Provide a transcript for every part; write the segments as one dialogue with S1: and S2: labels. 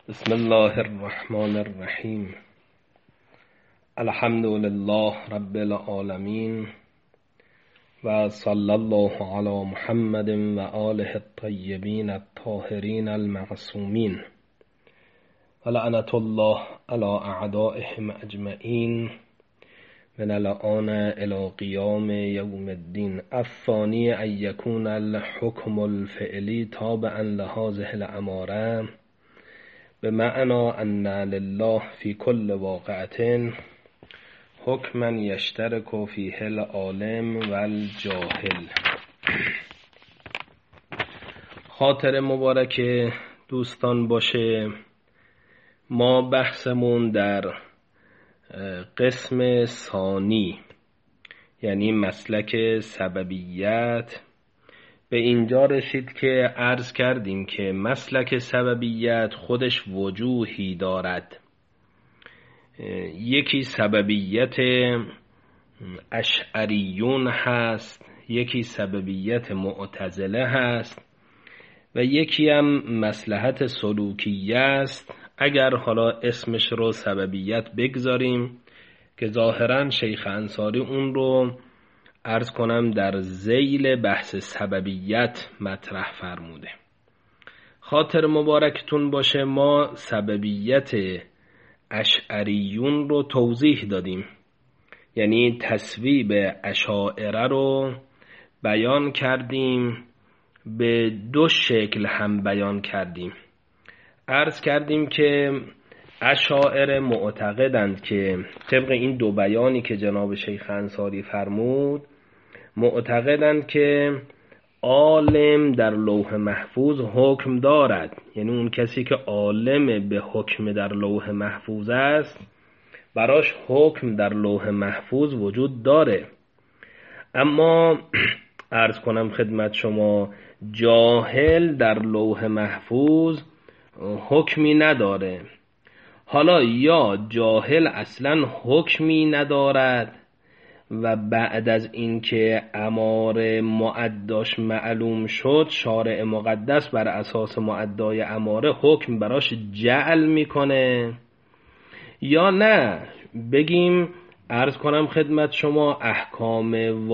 S1: بسم الله الرحمن الرحیم. الحمد لله رب العالمین و صلی الله علی محمد و آله الطیبین الطاهرین المعصومین و لعنة الله علی اعدائهم اجمعین من الآن الی قیام یوم الدین. الثانی ان یکون الحکم الفعلی تابعا لهذه الاماره بمعنى ان لله في كل واقعة حكما يشترك فيه العالم والجاهل. خاطر مبارک دوستان باشه. ما بحثمون در قسم ثانی یعنی مسلک سببیت به اینجا رسید که عرض کردیم که مسلک سببیت خودش وجوهی دارد. یکی سببیت اشعریون هست، یکی سببیت معتزله هست و یکی هم مصلحت سلوکیه است، اگر حالا اسمش رو سببیت بگذاریم که ظاهرا شیخ انصاری اون رو عرض کنم در ذیل بحث سببیت مطرح فرموده. خاطر مبارکتون باشه ما سببیت اشعریون رو توضیح دادیم، یعنی تصویب اشاعره رو بیان کردیم، به دو شکل هم بیان کردیم. عرض کردیم که اشاعره معتقدند که طبق این دو بیانی که جناب شیخ انصاری فرمود، معتقدند که عالم در لوح محفوظ حکم دارد، یعنی اون کسی که عالم به حکم در لوح محفوظ است براش حکم در لوح محفوظ وجود داره. اما عرض کنم خدمت شما جاهل در لوح محفوظ حکمی نداره. حالا یا جاهل اصلا حکمی ندارد و بعد از اینکه اماره معداش معلوم شد شارع مقدس بر اساس معدای اماره حکم براش جعل میکنه، یا نه بگیم عرض کنم خدمت شما احکام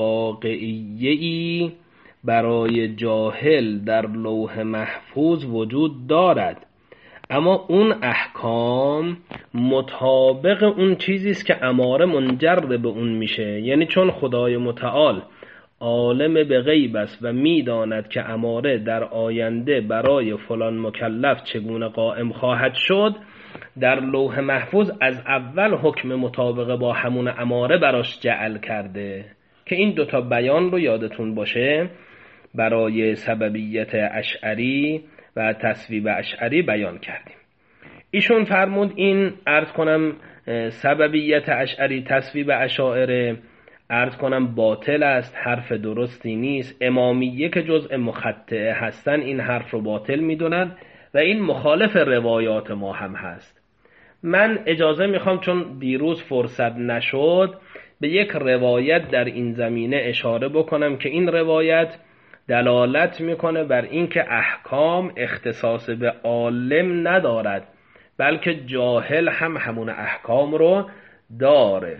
S1: واقعیه‌ای برای جاهل در لوح محفوظ وجود دارد، اما اون احکام مطابق اون چیزی است که اماره منجر به اون میشه. یعنی چون خدای متعال عالم به غیب است و میداند که اماره در آینده برای فلان مکلف چگونه قائم خواهد شد، در لوح محفوظ از اول حکم مطابق با همون اماره براش جعل کرده که این دوتا بیان رو یادتون باشه برای سببیت اشعری و تصویب اشعری بیان کردیم. ایشون فرمود این عرض کنم سببیت اشعری تصویب اشاعره عرض کنم باطل است، حرف درستی نیست. امامیه که جزء مخطئه هستن این حرف رو باطل میدونن و این مخالف روایات ما هم هست. من اجازه میخوام چون دیروز فرصت نشد به یک روایت در این زمینه اشاره بکنم که این روایت دلالت میکنه بر اینکه احکام اختصاص به عالم ندارد، بلکه جاهل هم همون احکام رو داره.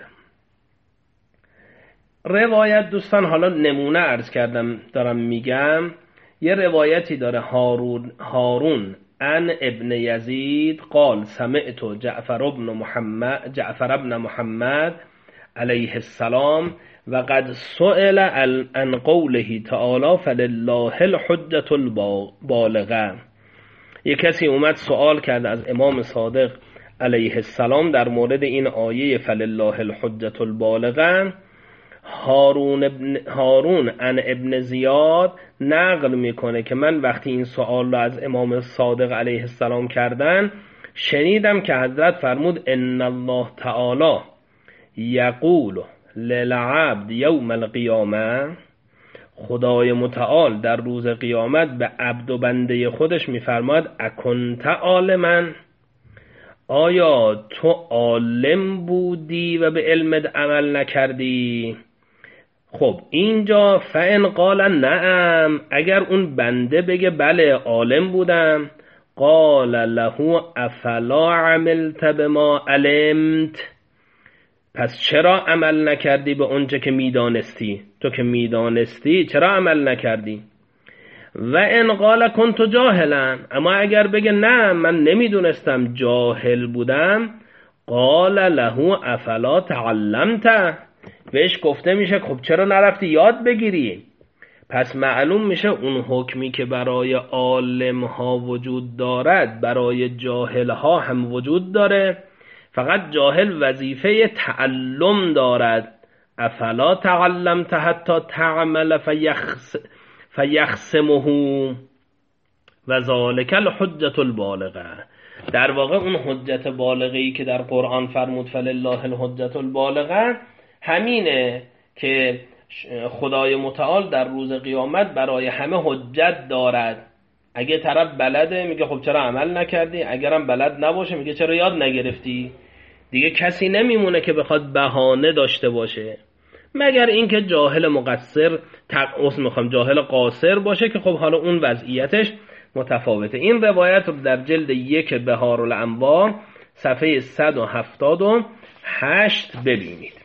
S1: روایت دوستان حالا نمونه عرض کردم دارم میگم. یه روایتی داره هارون عن ابن یزید قال سمعت جعفر ابن محمد علیه السلام و قد سئل عن قوله تعالی فلله الحجة البالغه. یک کسی اومد سوال کرد از امام صادق علیه السلام در مورد این آیه فلله الحجة البالغه. هارون عن ابن زیاد نقل میکنه که من وقتی این سوال رو از امام صادق علیه السلام کردن شنیدم که حضرت فرمود ان الله تعالی یقول للعبد یوم القیامه، خدای متعال در روز قیامت به عبد و بنده خودش میفرماد اکنت عالما، آیا تو عالم بودی و به علمت عمل نکردی؟ خب اینجا فإن قال نعم، اگر اون بنده بگه بله عالم بودم، قال له افلا عملت بما علمت، پس چرا عمل نکردی به اونچه که میدانستی؟ تو که میدانستی چرا عمل نکردی؟ و ان قال کنت جاهلا، اما اگر بگه نه من نمیدونستم جاهل بودم، قال له افلا تعلمت، بهش گفته میشه خب چرا نرفتی یاد بگیری؟ پس معلوم میشه اون حکمی که برای عالم ها وجود دارد برای جاهل ها هم وجود داره، فقط جاهل وظیفه تعلم دارد. افلا تعلمت حتی تعمل فیخصمه و ذالک الحجة البالغه. در واقع اون حجت بالغه‌ای که در قرآن فرمود فلله الحجة البالغه همینه که خدای متعال در روز قیامت برای همه حجت دارد. اگه طرف بلده میگه خب چرا عمل نکردی، اگرم بلد نباشه میگه چرا یاد نگرفتی. دیگه کسی نمیمونه که بخواد بهانه داشته باشه، مگر اینکه جاهل مقصر جاهل قاصر باشه که خب حالا اون وضعیتش متفاوته. این روایت رو در جلد 1 بهارالانوار صفحه 178 ببینید.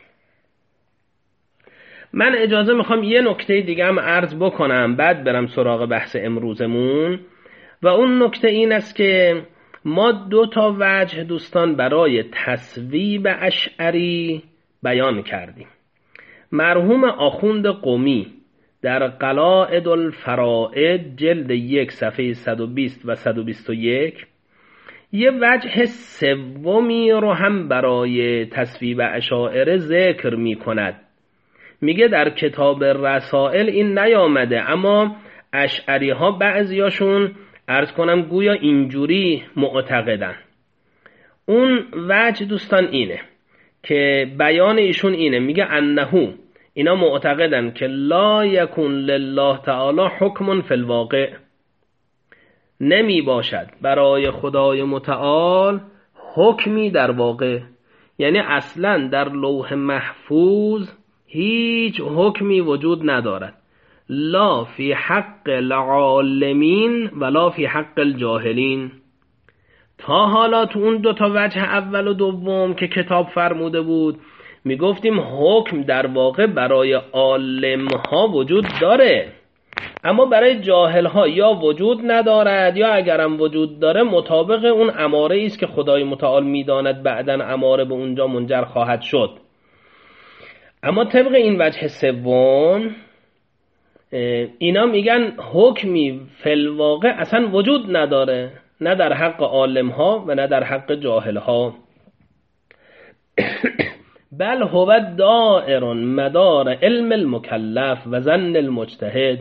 S1: من اجازه میخوام یه نکته دیگه هم عرض بکنم بعد برم سراغ بحث امروزمون، و اون نکته این است که ما 2 وجه دوستان برای تصویب اشعری بیان کردیم. مرحوم آخوند قمی در قلاعد الفرائد جلد 1 صفحه 120 و 121 یه وجه سومی رو هم برای تصویب اشاعره ذکر می کند. میگه در کتاب رسائل این نیامده، اما اشعری ها بعضیاشون عرض کنم گویا اینجوری معتقدن. اون وجه دوستان اینه که بیان ایشون اینه، میگه انهو، اینا معتقدن که لا یکون لله تعالی حکم فی الواقع، نمی باشد برای خدای متعال حکمی در واقع، یعنی اصلا در لوح محفوظ هیچ حکمی وجود ندارد، لا فی حق العالمین ولا فی حق الجاهلین. تا حالا تو اون 2 وجه اول و دوم که کتاب فرموده بود میگفتیم حکم در واقع برای عالم ها وجود داره، اما برای جاهل ها یا وجود ندارد یا اگرم وجود داره مطابق اون اماره است که خدای متعال میداند بعداً اماره به اونجا منجر خواهد شد. اما طبق این وجه سوم اینا میگن حکمی فی الواقع اصلا وجود نداره، نه در حق عالم ها و نه در حق جاهل ها. بل هو دائر مدار علم المکلف و ظن المجتهد،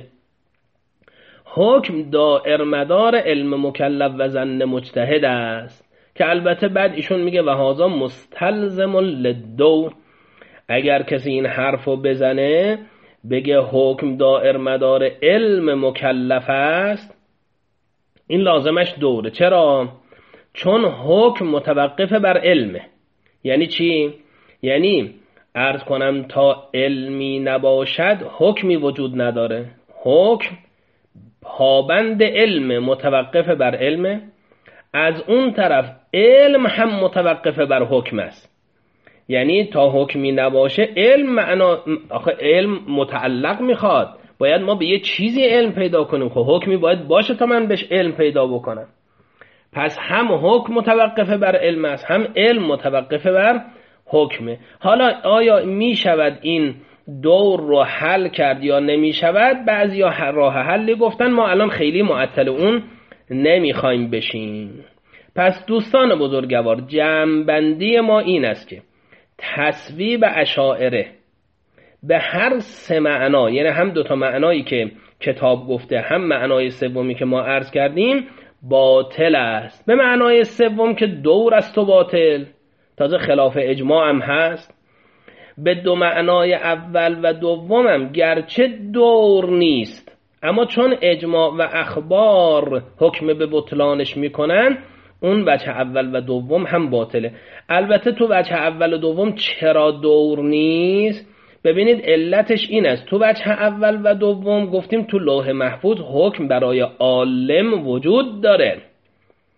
S1: حکم دائر مدار علم مکلف و ظن مجتهد است که البته بعد ایشون میگه و هذا مستلزم للدو. اگر کسی این حرفو بزنه بگه حکم دائر مدار علم مکلف است، این لازمش دوره. چرا؟ چون حکم متوقف بر علمه. یعنی چی؟ یعنی عرض کنم تا علمی نباشد حکمی وجود نداره. حکم پابند علم، متوقف بر علمه، از اون طرف علم هم متوقف بر حکم است. یعنی تا حکمی نباشه آخه علم متعلق میخواد، باید ما به یه چیزی علم پیدا کنیم، خب حکمی باید باشه تا من بهش علم پیدا بکنم. پس هم حکم متوقف بر علم است، هم علم متوقف بر حکمه. حالا آیا می شود این دور رو حل کرد یا نمی شود؟ بعضی ها راه حلی گفتن، ما الان خیلی معطل اون نمیخوایم بشیم. پس دوستان بزرگوار، جمع‌بندی ما این است که تصویب اشاعره به هر 3 معنا، یعنی هم 2 معنایی که کتاب گفته هم معنای سومی که ما عرض کردیم، باطل است. به معنای سوم که دور است و باطل، تازه خلاف اجماع هم هست. به 2 معنای اول و دوم هم گرچه دور نیست، اما چون اجماع و اخبار حکم به بطلانش میکنن، اون وجه اول و دوم هم باطله. البته تو وجه اول و دوم چرا دور نیست؟ ببینید علتش این است، تو وجه اول و دوم گفتیم تو لوح محفوظ حکم برای عالم وجود داره،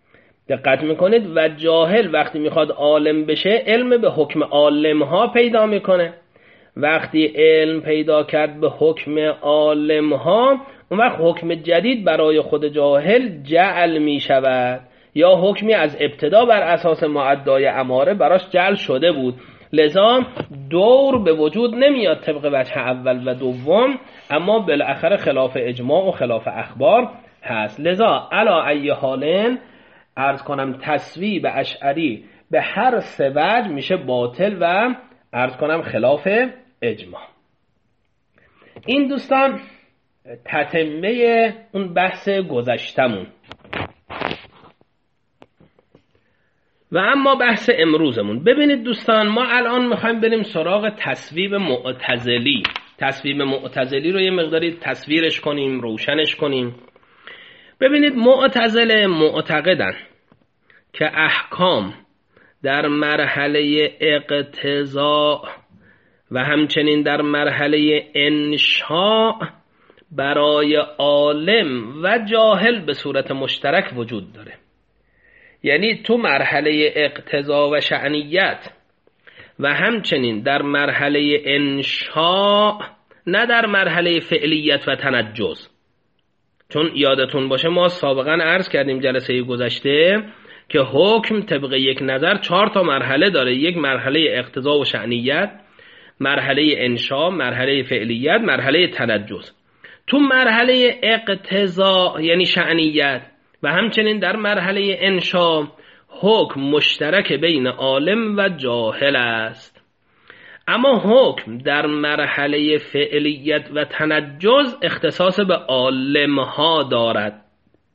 S1: دقت میکنید و جاهل وقتی میخواد عالم بشه علم به حکم عالم ها پیدا میکنه. وقتی علم پیدا کرد به حکم عالم ها، اون وقت حکم جدید برای خود جاهل جعل میشود، یا حکمی از ابتدا بر اساس معدای اماره براش جعل شده بود. لذا دور به وجود نمیاد طبق وجه اول و دوم، اما بالاخره خلاف اجماع و خلاف اخبار هست. لذا علا ای حالن عرض کنم تصویب اشعری به هر سه وجه میشه باطل و عرض کنم خلاف اجماع. این دوستان تتمه اون بحث گذشتمون. و اما بحث امروزمون، ببینید دوستان، ما الان میخوایم بریم سراغ تصویب معتزلی. تصویب معتزلی رو یه مقداری تصویرش کنیم، روشنش کنیم. ببینید معتزله معتقدن که احکام در مرحله اقتضاء و همچنین در مرحله انشاء برای عالم و جاهل به صورت مشترک وجود داره. یعنی تو مرحله اقتضا و شأنیت و همچنین در مرحله انشاء، نه در مرحله فعلیت و تنجز. چون یادتون باشه ما سابقا عرض کردیم جلسه گذشته که حکم طبق یک نظر 4 تا مرحله داره. یک مرحله اقتضا و شأنیت، مرحله انشاء، مرحله فعلیت، مرحله تنجز. تو مرحله اقتضا یعنی شأنیت و همچنین در مرحله انشاء حکم مشترک بین عالم و جاهل است، اما حکم در مرحله فعلیت و تنجز اختصاص به عالم ها دارد.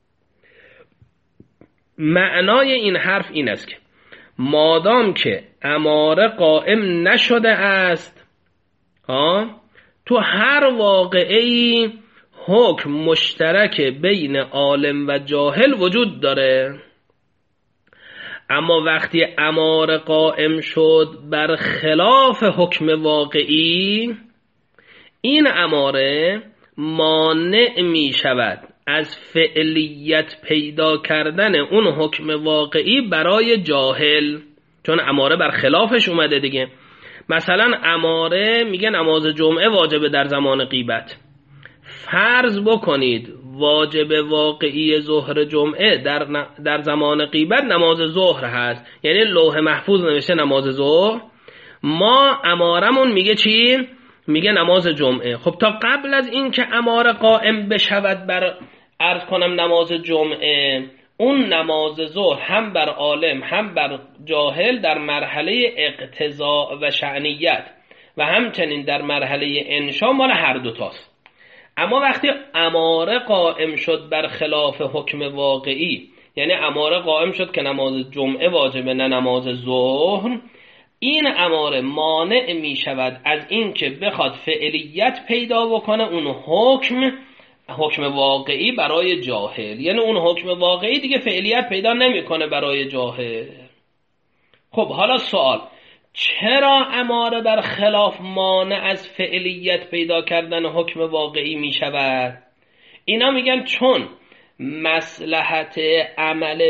S1: معنای این حرف این است که مادام که اماره قائم نشده است، تو هر واقعی حکم مشترک بین عالم و جاهل وجود داره. اما وقتی اماره قائم شد بر خلاف حکم واقعی، این اماره مانع می شود از فعلیت پیدا کردن اون حکم واقعی برای جاهل، چون اماره بر خلافش اومده دیگه. مثلا اماره میگه نماز جمعه واجبه در زمان غیبت. فرض بکنید واجب واقعی ظهر جمعه در زمان غیبت نماز ظهر هست، یعنی لوح محفوظ نوشته نماز ظهر، ما امارمون میگه چی؟ میگه نماز جمعه. خب تا قبل از این که اماره قائم بشود بر عرض کنم نماز جمعه، اون نماز ظهر هم بر عالم هم بر جاهل در مرحله اقتضاء و شأنیت و همچنین در مرحله انشاء مال هر دوتاست. اما وقتی اماره قائم شد بر خلاف حکم واقعی، یعنی اماره قائم شد که نماز جمعه واجبه نه نماز ظهر، این اماره مانع می شود از این که بخواد فعلیت پیدا بکنه اون حکم واقعی برای جاهل. یعنی اون حکم واقعی دیگه فعلیت پیدا نمیکنه برای جاهل. خب حالا سوال، چرا اماره بر خلاف مانع از فعلیت پیدا کردن حکم واقعی می شود؟ اینا میگن چون مصلحت عمل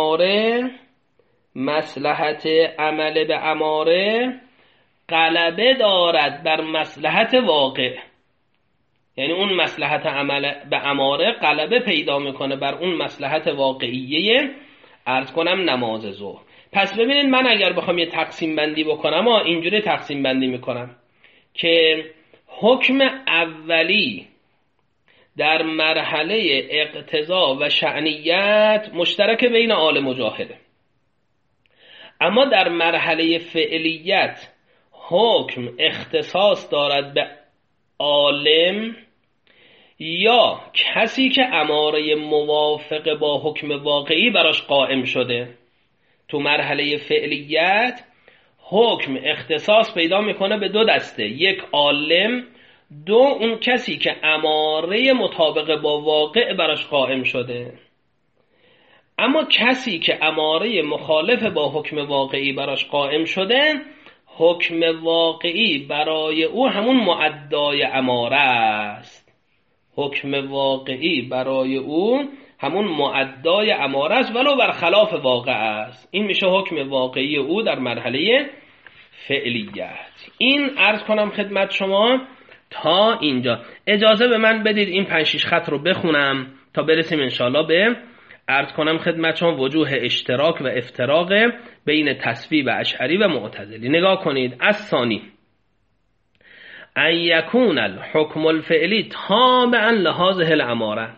S1: به اماره غلبه دارد بر مصلحت واقع. یعنی اون مصلحت عمل به اماره غلبه پیدا میکنه بر اون مصلحت واقعیه عرض کنم نماز ظهر. پس ببینید من اگر بخوام یه تقسیم بندی بکنم اینجوری تقسیم بندی میکنم که حکم اولی در مرحله اقتضا و شأنیت مشترک بین عالم و جاهله، اما در مرحله فعلیت حکم اختصاص دارد به عالم یا کسی که اماره موافق با حکم واقعی براش قائم شده. تو مرحله فعلیت حکم اختصاص پیدا میکنه به 2 دسته، یک عالم، 2 اون کسی که اماره مطابق با واقع براش قائم شده. اما کسی که اماره مخالف با حکم واقعی براش قائم شده، حکم واقعی برای او همون معدای اماره است. حکم واقعی برای او همون مؤدای اماره است ولو بر خلاف واقع است. این میشه حکم واقعی او در مرحله فعلیت. این عرض کنم خدمت شما تا اینجا. اجازه به من بدید این 5-6 خط رو بخونم تا برسیم انشاءالله به عرض کنم خدمت شما وجوه اشتراک و افتراق بین تصویب اشعری و معتزلی. نگاه کنید. الثانی ان یکون الحکم الفعلی تابعا لهذه الاماره.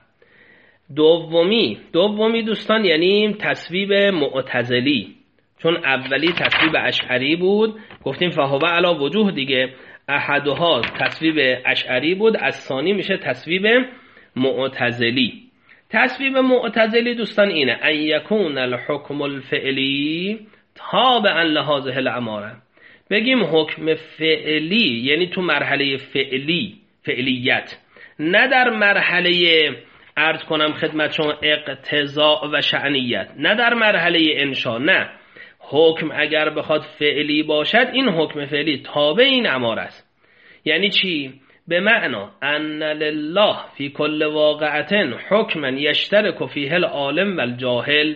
S1: دومی دوستان یعنی تصویب معتزلی، چون اولی تصویب اشعری بود، گفتیم فهو علی وجوه دیگه، احدها تصویب اشعری بود، الثانی میشه تصویب معتزلی. تصویب معتزلی دوستان اینه ان یکون الحکم الفعلی تابعا لهذه الاماره. بگیم حکم فعلی یعنی تو مرحله فعلیت، نه در مرحله عرض کنم خدمت شما اقتضاء و شأنیت، نه در مرحله انشا. نه، حکم اگر بخواد فعلی باشد این حکم فعلی تابع این اماره است. یعنی چی؟ به معنا ان لله فی کل واقعه حکما یشترک فیه العالم و الجاهل.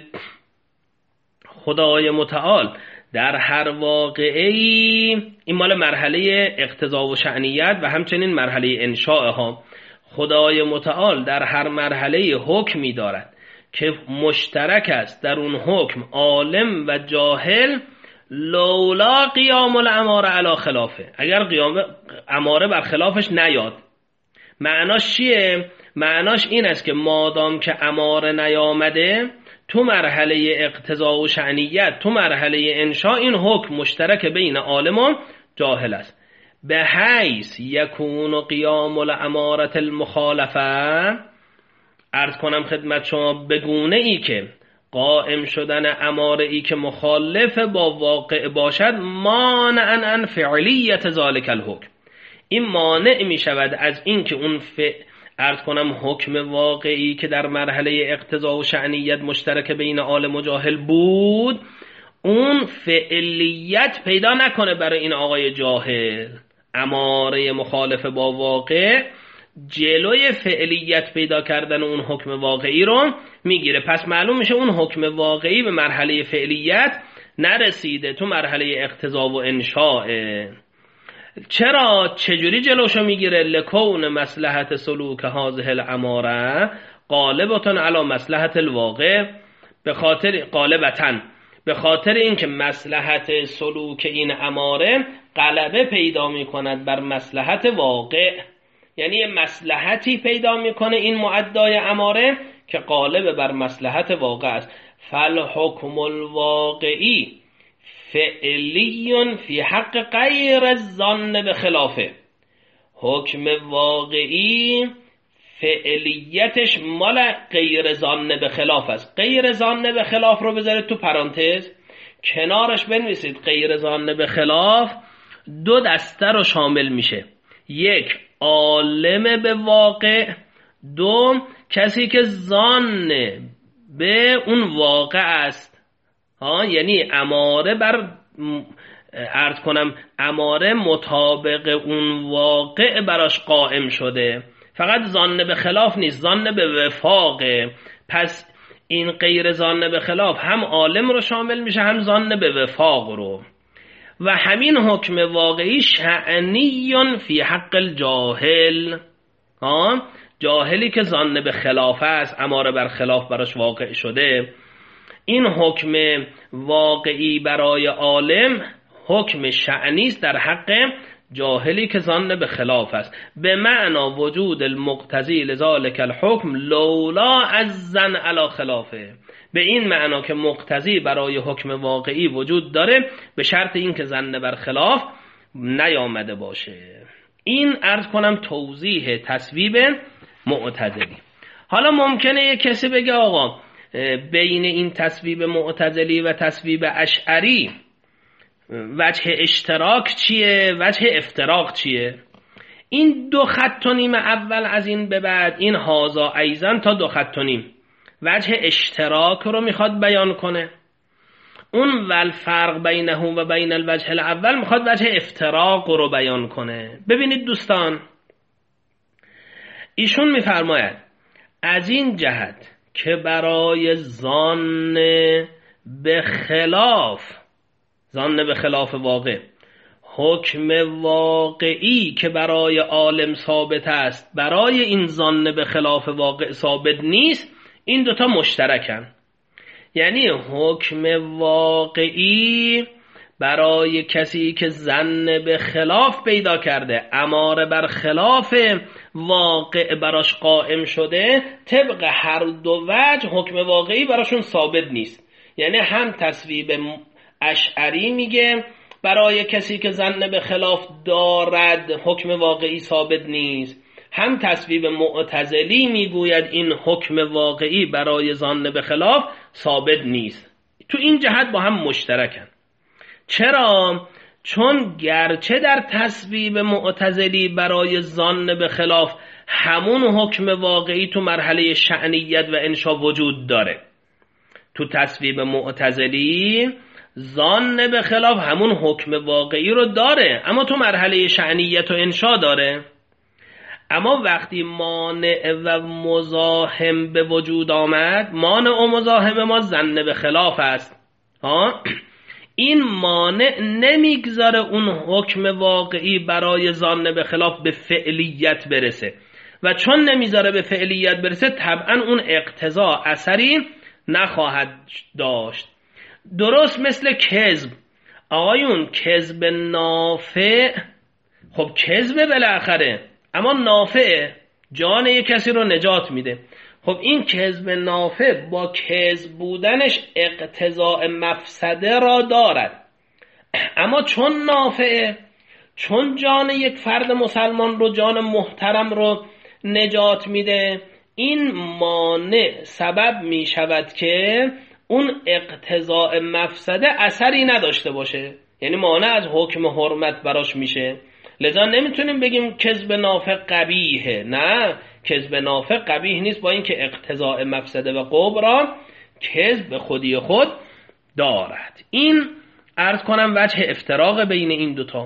S1: خدای متعال در هر واقعی، این مال مرحله اقتضا و شأنیت و همچنین مرحله انشاء ها، خدای متعال در هر مرحله حکمی دارد که مشترک است در اون حکم عالم و جاهل، لولا قیام الاماره علی خلافه، اگر قیام اماره بر خلافش نیاد. معناش چیه؟ معناش این است که مادام که اماره نیامده تو مرحله اقتضا و شأنیت، تو مرحله انشاء، این حکم مشترک بین عالم و جاهل است. به حیث یکون قیام الاماره المخالفه، عرض کنم خدمت شما بگونه ای که قائم شدن اماره ای که مخالف با واقع باشد مانعا عن فعلیت ذالک الحکم، این مانع می شود از این که اون عرض کنم حکم واقعی که در مرحله اقتضا و شأنیت مشترک بین عالم و جاهل بود اون فعلیت پیدا نکنه برای این آقای جاهل. اماره مخالف با واقع جلوی فعلیت پیدا کردن اون حکم واقعی رو میگیره. پس معلوم میشه اون حکم واقعی به مرحله فعلیت نرسیده، تو مرحله اقتضا و انشاء. چجوری جلوشو میگیره؟ لکون مصلحت سلوک هذه الاماره غالبتن علی مصلحت الواقع، به خاطر اینکه مصلحت سلوک این اماره غلبه پیدا میکند بر مصلحت واقع. یعنی یه مصلحتی پیدا میکنه این مؤدای اماره که غالب بر مصلحت واقع است. فالحکم الواقعی فعلی فی حق غیر الظن بخلافه. حکم واقعی فعلیتش مال غیر ظن بخلاف است. غیر ظن بخلاف رو بذارید تو پرانتز، کنارش بنویسید غیر ظن بخلاف 2 دسته رو شامل میشه. 1 عالم به واقع، 2 کسی که ظن به اون واقع است. یعنی اماره بر عرض کنم اماره مطابق اون واقع براش قائم شده، فقط ظن به خلاف نیست، ظن به وفاقه. پس این غیر ظن به خلاف هم عالم رو شامل میشه هم ظن به وفاق رو. و همین حکم واقعی شأنی فی حق الجاهل، جاهلی که ظن به خلاف است، اماره بر خلاف براش واقع شده، این حکم واقعی برای عالم حکم شأنی است در حق جاهلی که ظن به خلاف است. به معنا وجود المقتضی لذالک الحکم لولا الظن علی خلافه، به این معنا که مقتضی برای حکم واقعی وجود داره به شرط این که ظن بر خلاف نیامده باشه. این عرض کنم توضیح تصویب معتزلی. حالا ممکنه یک کسی بگه آقا بین این تصویب معتزلی و تصویب اشعری وجه اشتراک چیه؟ وجه افتراق چیه؟ این 2 خط و نیم اول از این به بعد، این هازا ایزن تا 2 خط و نیم وجه اشتراک رو میخواد بیان کنه. اون والفرق بینه و بین الوجه الاول میخواد وجه افتراق رو بیان کنه. ببینید دوستان، ایشون میفرماید از این جهت که برای ظن به خلاف واقع، حکم واقعی که برای عالم ثابت است برای این ظن به خلاف واقع ثابت نیست، این دوتا مشترکن. یعنی حکم واقعی برای کسی که ظن به خلاف پیدا کرده، اماره بر خلاف واقع براش قائم شده، طبق هر دو وجه حکم واقعی براشون ثابت نیست. یعنی هم تصویب اشعری میگه برای کسی که ظن به خلاف دارد حکم واقعی ثابت نیست، هم تصویب معتزلی میگوید این حکم واقعی برای ظن به خلاف ثابت نیست. تو این جهت با هم مشترکن. چرا؟ چون گرچه در تصویب معتزلی برای ظن به خلاف همون حکم واقعی تو مرحله شأنیت و انشا وجود داره، تو تصویب معتزلی ظن به خلاف همون حکم واقعی رو داره، اما تو مرحله شأنیت و انشا داره. اما وقتی مانع و مزاحم به وجود آمد، مانع و مزاحم ما ظن به خلاف است، این مانع نمیگذاره اون حکم واقعی برای ظن به خلاف به فعلیت برسه، و چون نمیذاره به فعلیت برسه طبعا اون اقتضا اثری نخواهد داشت. درست مثل کذب. آقایون کذب نافع، خب کذب بالاخره، اما نافع جان یک کسی رو نجات میده. خب این کذب نافع با کذب بودنش اقتضاء مفسده را دارد، اما چون نافع، چون جان یک فرد مسلمان رو، جان محترم رو نجات میده، این مانع سبب میشود که اون اقتضاء مفسده اثری نداشته باشه، یعنی مانع از حکم حرمت براش میشه. لذا نمیتونیم بگیم کذب نافع قبیحه، نه، کذب نافع قبیح نیست، با اینکه اقتضاء مفسده و قبح را کذب به خودی خود دارد. این عرض کنم وجه افتراق بین این دوتا،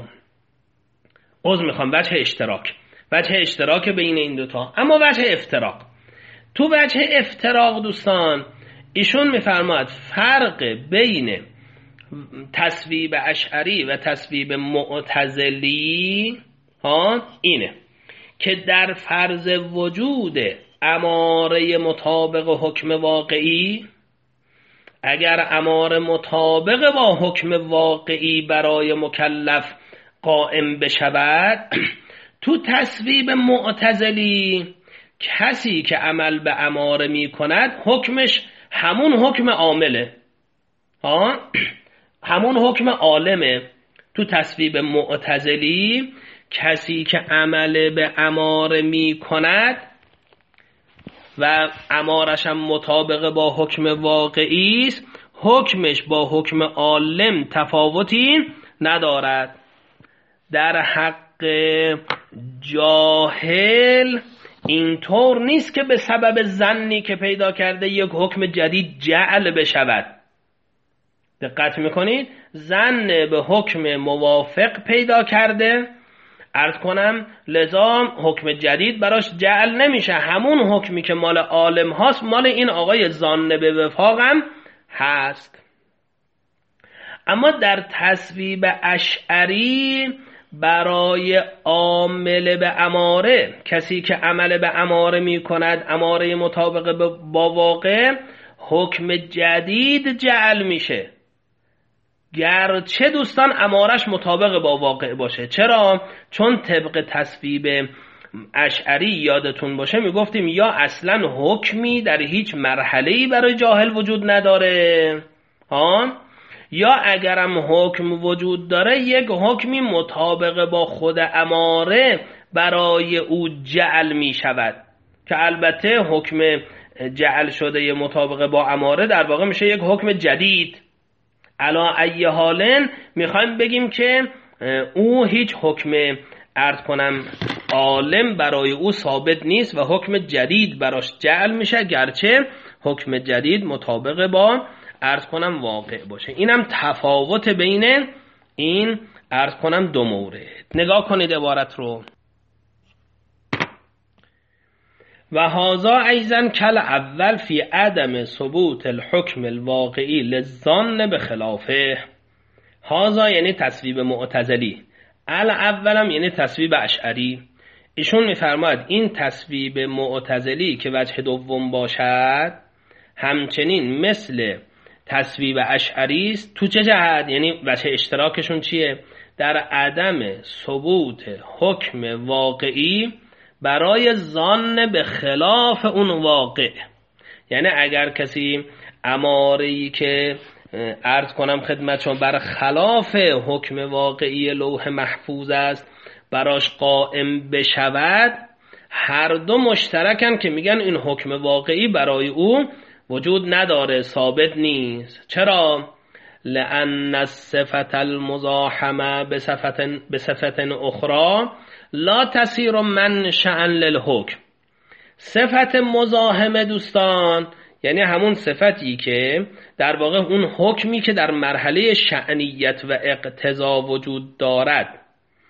S1: وجه اشتراک بین این دوتا. اما وجه افتراق، تو وجه افتراق دوستان ایشون میفرماید فرق بین تصویب اشعری و تصویب معتزلی اینه که در فرض وجود اماره مطابق حکم واقعی، اگر اماره مطابق با حکم واقعی برای مکلف قائم بشود، تو تصویب معتزلی کسی که عمل به اماره می کند حکمش همون حکم عامله، همون حکم عالمه. تو تصویب معتزلی کسی که عمل به اماره می کند و امارش هم مطابق با حکم واقعی است، حکمش با حکم عالم تفاوتی ندارد. در حق جاهل اینطور نیست که به سبب ظنی که پیدا کرده یک حکم جدید جعل بشود. دقت میکنید؟ ظن به حکم موافق پیدا کرده، عرض کنم لذا حکم جدید براش جعل نمیشه، همون حکمی که مال عالم هاست مال این آقای ظن به وفاق هم هست. اما در تصویب اشعری برای عامل به اماره، کسی که عمل به اماره می کند، اماره مطابق با واقع، حکم جدید جعل میشه، گرچه دوستان امارش مطابق با واقع باشه. چرا؟ چون طبق تصویب اشعری یادتون باشه میگفتیم یا اصلا حکمی در هیچ مرحله‌ای برای جاهل وجود نداره، یا اگرم حکم وجود داره یک حکمی مطابق با خود اماره برای او جعل می شود، که البته حکم جعل شده مطابق با اماره در واقع میشه یک حکم جدید. علا ای حالن میخوایم بگیم که او هیچ حکم عرض کنم عالم برای او ثابت نیست و حکم جدید براش جعل میشه، گرچه حکم جدید مطابق با عرض کنم واقع باشه. اینم تفاوت بین این عرض کنم دو مورد. نگاه کنید عبارت رو. و هذا ایضا کل اول فی عدم ثبوت الحکم الواقعی للظن بخلافه. هذا یعنی تصویب معتزلی، اولم یعنی تصویب اشعری. ایشون میفرماید این تصویب معتزلی که وجه دوم باشد همچنین مثل تصویب اشعری است. تو چه جهت؟ یعنی وجه اشتراکشون چیه؟ در عدم ثبوت حکم واقعی برای ظن به خلاف اون واقع. یعنی اگر کسی اماره‌ای که عرض کنم خدمتشون بر خلاف حکم واقعی لوح محفوظ است براش قائم بشود، هر دو مشترکن که میگن این حکم واقعی برای او وجود نداره، ثابت نیست. چرا؟ لأن الصفة المزاحمه بصفت اخرى لا تصیر منشأ للحکم. صفت مزاحمه دوستان یعنی همون صفتی که در واقع اون حکمی که در مرحله شأنیت و اقتضا وجود دارد،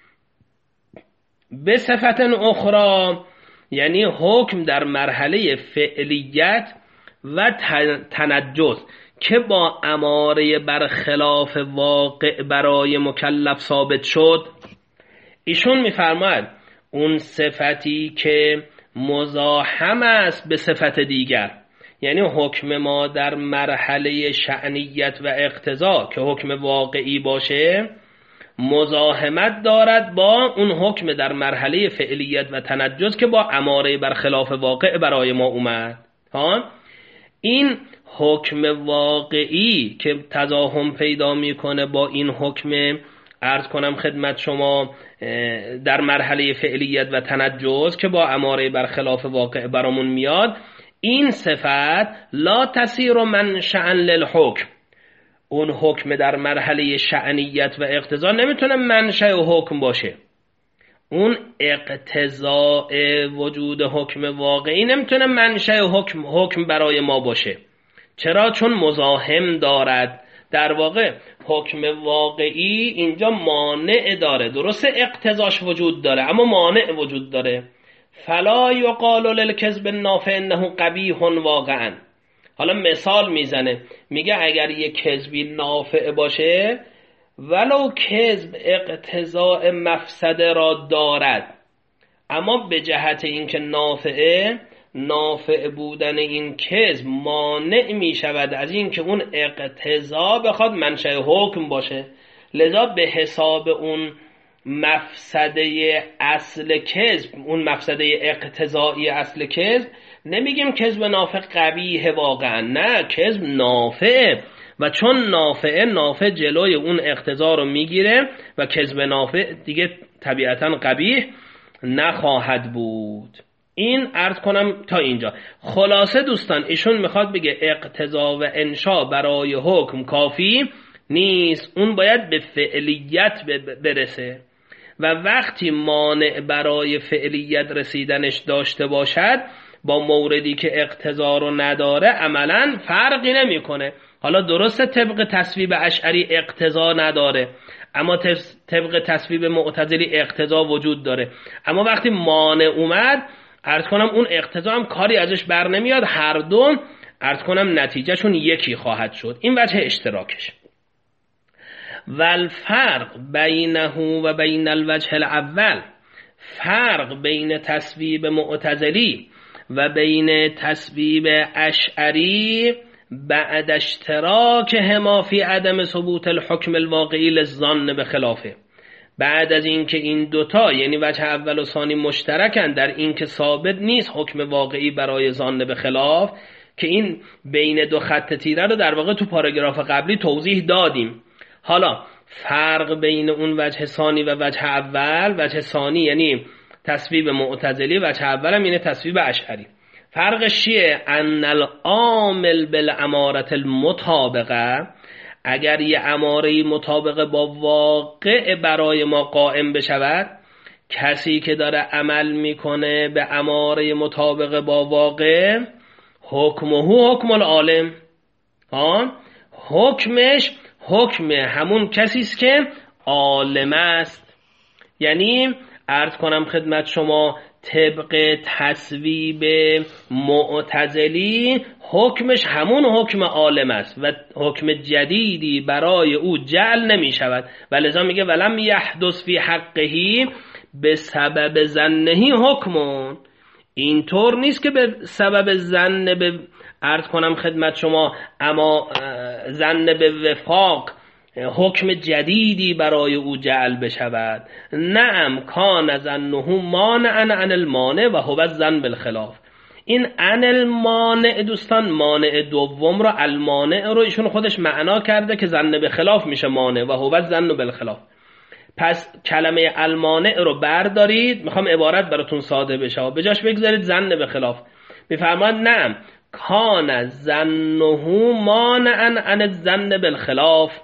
S1: به صفت اخرى یعنی حکم در مرحله فعلیت و تنجز که با اماره بر خلاف واقع برای مکلف ثابت شد. ایشون میفرماید اون صفتی که مزاحم است به صفت دیگر، یعنی حکم ما در مرحله شأنیت و اقتضا که حکم واقعی باشه مزاحمت دارد با اون حکم در مرحله فعلیت و تنجز که با اماره بر خلاف واقع برای ما اومد. این حکم واقعی که تزاحم پیدا میکنه با این حکم عرض کنم خدمت شما در مرحله فعلیت و تنجز که با اماره بر خلاف واقع برامون میاد، این صفت لا تصیر منشأ للحکم. اون حکم در مرحله شأنیت و اقتضا نمیتونه منشأ حکم باشه. اون اقتضاء وجود حکم واقعی نمیتونه منشأ حکم برای ما باشه. چرا؟ چون مزاحم دارد. در واقع حکم واقعی اینجا مانع داره، درسته اقتضاش وجود داره اما مانع وجود داره. فلا یقال للکذب النافع انه قبیح واقعا. حالا مثال میزنه، میگه اگر یک کذبی نافع باشه ولو کذب اقتضاء مفسده را دارد، اما به جهت اینکه نافع بودن این کذب مانع می شود از اینکه اون اقتضا بخواد منشأ حکم باشه، لذا به حساب اون مفسده اصل کذب، اون مفسده اقتضایی اصل کذب، نمیگیم کذب نافع قبیح واقعا، نه، کذب نافع و چون نافع جلوی اون اقتضا رو میگیره و کذب نافع دیگه طبیعتا قبیح نخواهد بود. این عرض کنم تا اینجا. خلاصه دوستان ایشون میخواد بگه اقتضا و انشا برای حکم کافی نیست، اون باید به فعلیت برسه و وقتی مانع برای فعلیت رسیدنش داشته باشد با موردی که اقتضا رو نداره عملا فرقی نمیکنه. حالا درسته طبق تصویب اشعری اقتضا نداره اما طبق تصویب معتزلی اقتضا وجود داره، اما وقتی مانع اومد عرض کنم اون اقتضا هم کاری ازش بر نمیاد، هر دو عرض کنم نتیجهشون یکی خواهد شد. این وجه اشتراکش. والفرق بینه و بین الوجه الاول، فرق بین تصویب معتزلی و بین تصویب اشعری بعد اشتراکهما فی عدم ثبوت الحکم الواقعی للظن بخلافه، بعد از اینکه این دوتا یعنی وجه اول و ثانی مشترکن در اینکه ثابت نیست حکم واقعی برای ظن به خلاف، که این بین دو خط تیره رو در واقع تو پاراگراف قبلی توضیح دادیم. حالا فرق بین اون وجه ثانی و وجه اول، وجه ثانی یعنی تصویب معتزلی، وجه اول هم یعنی تصویب اشعری. فرقش چیه؟ ان العامل بالاماره المطابقه، اگر یه اماره مطابقه با واقع برای ما قائم بشود، کسی که داره عمل میکنه به اماره مطابقه با واقع حکمه حکم العالم، حکمش حکم همون کسی است که عالم است. یعنی عرض کنم خدمت شما طبق تصویب معتزلی حکمش همون حکم عالم است و حکم جدیدی برای او جعل نمی شود و لذا میگه ولم یحدث فی حقه به سبب ظنه حکمون. اینطور نیست که به سبب ظن عرض کنم خدمت شما اما ظن به وفاق حکم جدیدی برای او جعل بشود. نعم کان ظنه مانعا عن المانع و هو الظن بالخلاف. این عن المانع دوستان، مانع دوم رو المانع رو ایشون خودش معنا کرده که ظن به خلاف میشه مانع و هو الظن بالخلاف. پس کلمه المانع رو بردارید، میخوام عبارت براتون ساده بشه، به جاش بگذارید ظن به خلاف. میفرماد نعم کان ظنه مانعا عن الظن بالخلاف،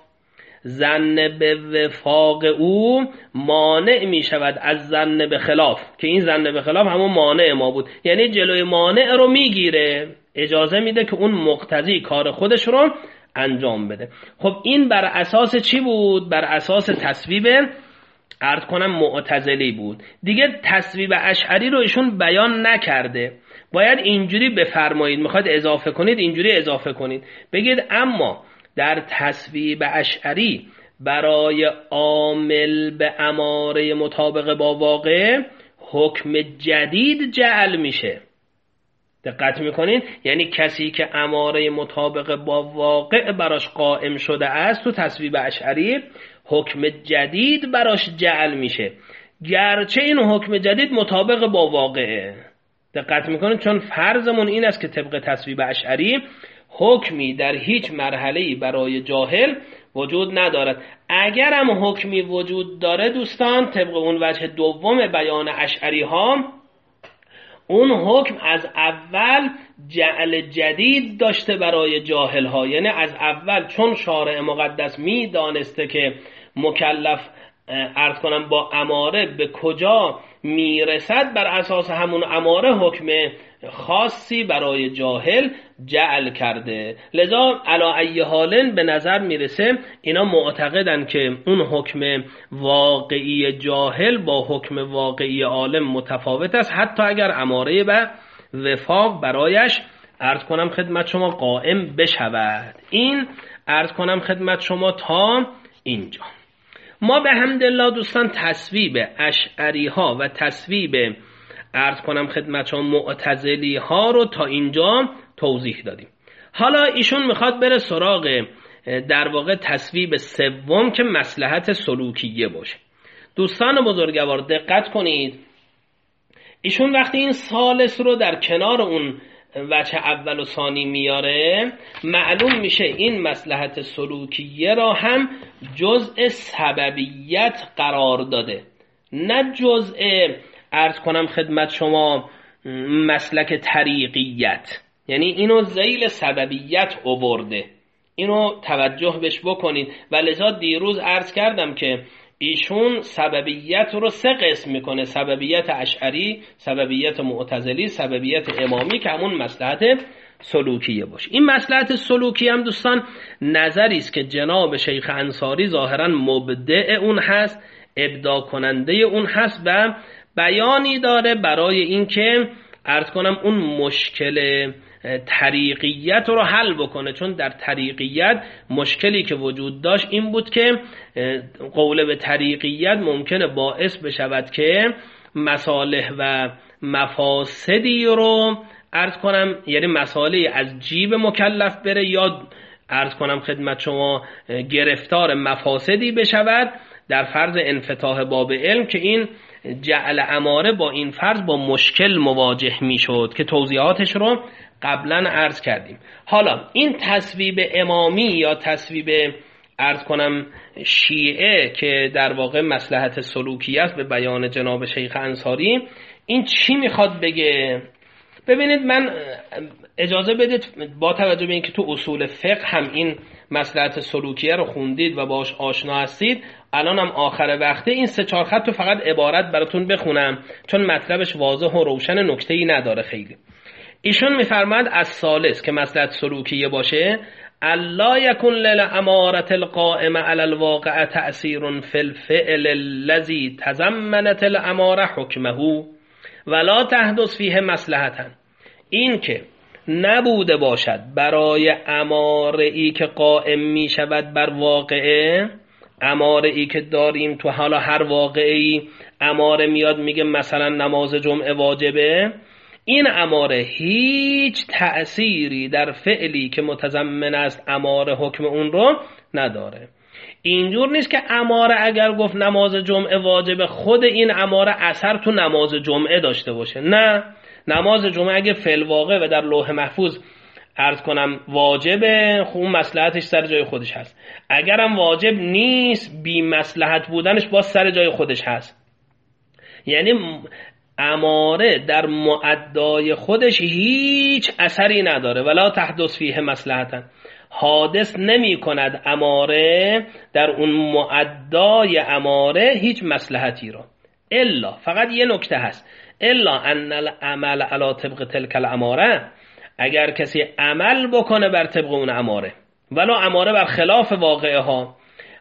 S1: ظن به وفاق او مانع می شود از ظن به خلاف، که این ظن به خلاف همون مانع ما بود، یعنی جلوی مانع رو میگیره، اجازه میده که اون مقتضی کار خودش رو انجام بده. خب این بر اساس چی بود؟ بر اساس تصویب عرض کنم معتزلی بود. دیگه تصویب اشعری رو ایشون بیان نکرده، باید اینجوری بفرمایید، میخواد اضافه کنید اینجوری اضافه کنید، بگید اما در تصویب اشعری برای عامل به اماره مطابق با واقع حکم جدید جعل میشه. دقت میکنید؟ یعنی کسی که اماره مطابق با واقع براش قائم شده است تو تصویب اشعری حکم جدید براش جعل میشه، گرچه این حکم جدید مطابق با واقعه. دقت میکنید؟ چون فرضمون این است که طبق تصویب اشعری حکمی در هیچ مرحله‌ای برای جاهل وجود ندارد. اگر هم حکمی وجود داره دوستان، طبق اون وجه دوم بیان اشعری ها، اون حکم از اول جعل جدید داشته برای جاهل ها، یعنی از اول چون شارع مقدس می دانسته که مکلف عرض کنم با اماره به کجا میرسد، بر اساس همون اماره حکم خاصی برای جاهل جعل کرده. لذا علی ای حالن به نظر میرسه اینا معتقدن که اون حکم واقعی جاهل با حکم واقعی عالم متفاوت است، حتی اگر اماره به وفاق برایش عرض کنم خدمت شما قائم بشود. این عرض کنم خدمت شما تا اینجا. ما به حمدالله دوستان تصویب اشعری ها و تصویب عرض کنم خدمت شما معتزلی ها رو تا اینجا توضیح دادیم. حالا ایشون میخواد بره سراغ در واقع تصویب سوم که مصلحت سلوکیه باشه. دوستان بزرگوار دقت کنید، ایشون وقتی این ثالث رو در کنار اون وجه اول و ثانی میاره، معلوم میشه این مصلحت سلوکیه را هم جزء سببیت قرار داده، نه جزء عرض کنم خدمت شما مسلک طریقیت. یعنی اینو ذیل سببیت آورده، اینو توجه بهش بکنید. و لذا دیروز عرض کردم که ایشون سببیت رو 3 قسم میکنه: سببیت اشعری، سببیت معتزلی، سببیت امامی، که همون مصلحت سلوکیه باشه. این مصلحت سلوکی هم دوستان نظری است که جناب شیخ انصاری ظاهرا مبدع اون هست، ابداع کننده اون هست و بیانی داره برای اینکه عرض کنم اون مشکل طریقیت رو حل بکنه. چون در طریقیت مشکلی که وجود داشت این بود که قول به طریقیت ممکنه باعث بشود که مصالح و مفاسدی رو عرض کنم، یعنی مصالحی از جیب مکلف بره یا عرض کنم خدمت شما گرفتار مفاسدی بشود در فرض انفتاح باب علم، که این جعل اماره با این فرض با مشکل مواجه می شد که توضیحاتش رو قبلا عرض کردیم. حالا این تصویب امامی یا تصویب عرض کنم شیعه که در واقع مصلحت سلوکی است به بیان جناب شیخ انصاری، این چی میخواد بگه؟ ببینید، من اجازه بدید با توجه به اینکه تو اصول فقه هم این مصلحت سلوکیه رو خوندید و باش آشنا هستید، الان هم آخر وقته این 3-4 خط رو فقط عبارت براتون بخونم چون مطلبش واضح و روشن، نکته‌ای نداره خیلی. ایشون میفرماد از ثالث که مصلحت سلوکیه باشه: الا یکن للاماره القائمه علی الواقع تأثیر فی الفعل الذی تضمنت الاماره حکمه. ولا تحدث فیه مصلحتن، این که نبوده باشد برای اماره ای که قائم می شود بر واقعه، اماره ای که داریم تو حالا هر واقعی اماره میاد میگه مثلا نماز جمعه واجبه، این اماره هیچ تأثیری در فعلی که متضمن است اماره حکم اون رو نداره. اینجور نیست که اماره اگر گفت نماز جمعه واجبه خود این اماره اثر تو نماز جمعه داشته باشه، نه، نماز جمعه اگه فعل واقع و در لوح محفوظ عرض کنم واجبه، خب مصلحتش سر جای خودش هست، اگرم واجب نیست بی مصلحت بودنش باز سر جای خودش هست. یعنی اماره در معدای خودش هیچ اثری نداره. ولا تحدث فیه مصلحتن، حادث نمی کند اماره در اون معدای اماره هیچ مصلحتی رو. الا، فقط یه نکته هست، الا ان العمل علی طبق تلک الاماره، اگر کسی عمل بکنه بر طبق اون اماره، ولو اماره بر خلاف واقعه ها،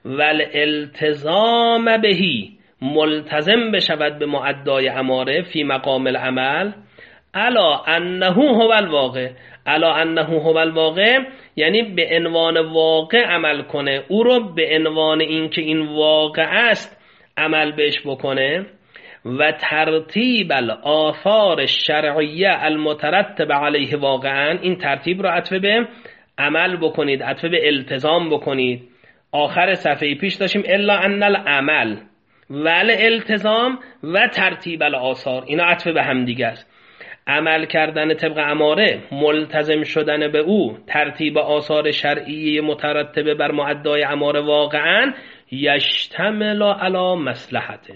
S1: والالتزام بهی، ملتزم بشود به معدای اماره فی مقام العمل، الا انه هو الواقع، الا انه هو الواقع یعنی به عنوان واقع عمل کنه، او رو به عنوان این که این واقع است عمل بهش بکنه، و ترتیب الآثار الشرعیه المترتب علیه واقعا، این ترتیب رو عطف به عمل بکنید، عطف به التزام بکنید. آخر صفحه پیش داشتیم الا ان العمل والالتزام و ترتیب الآثار، اینا عطف به هم دیگه است. عمل کردن طبق اماره، ملتزم شدن به او، ترتیب آثار شرعی مترتبه بر معدای اماره واقعا، یشتمل علی مصلحته.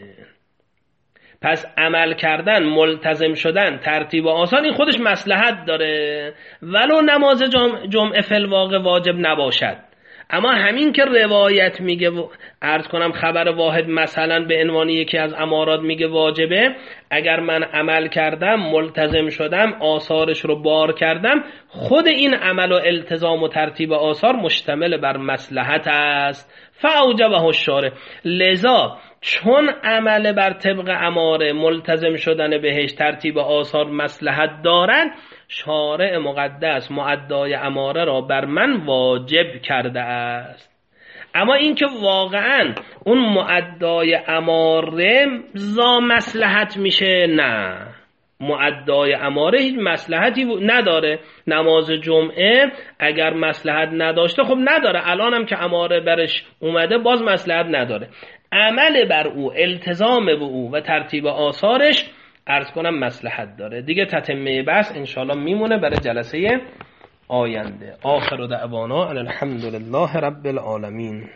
S1: پس عمل کردن، ملتزم شدن، ترتیب آثار، این خودش مصلحت داره ولو نماز جمعه فی الواقع واجب نباشد. اما همین که روایت میگه عرض کنم خبر واحد مثلا به عنوان یکی از امارات میگه واجبه، اگر من عمل کردم، ملتزم شدم، آثارش رو بار کردم، خود این عمل و التزام و ترتیب آثار مشتمل بر مصلحت است. فاوجبه الشارع، لذا چون عمل بر طبق اماره، ملتزم شدن بهش، ترتیب آثار مصلحت دارد، شارع مقدس معدای اماره را بر من واجب کرده است. اما اینکه واقعا اون معدای اماره زا مصلحت میشه، نه، معدای اماره هیچ مصلحتی نداره. نماز جمعه اگر مصلحت نداشته خب نداره، الانم که اماره برش اومده باز مصلحت نداره. عمل بر او، التزام به او و ترتیب آثارش عرض کنم مصلحت داره. دیگه تتمه بحث انشاءالله میمونه برای جلسه آینده. آخر دعوانا الحمدلله رب العالمین.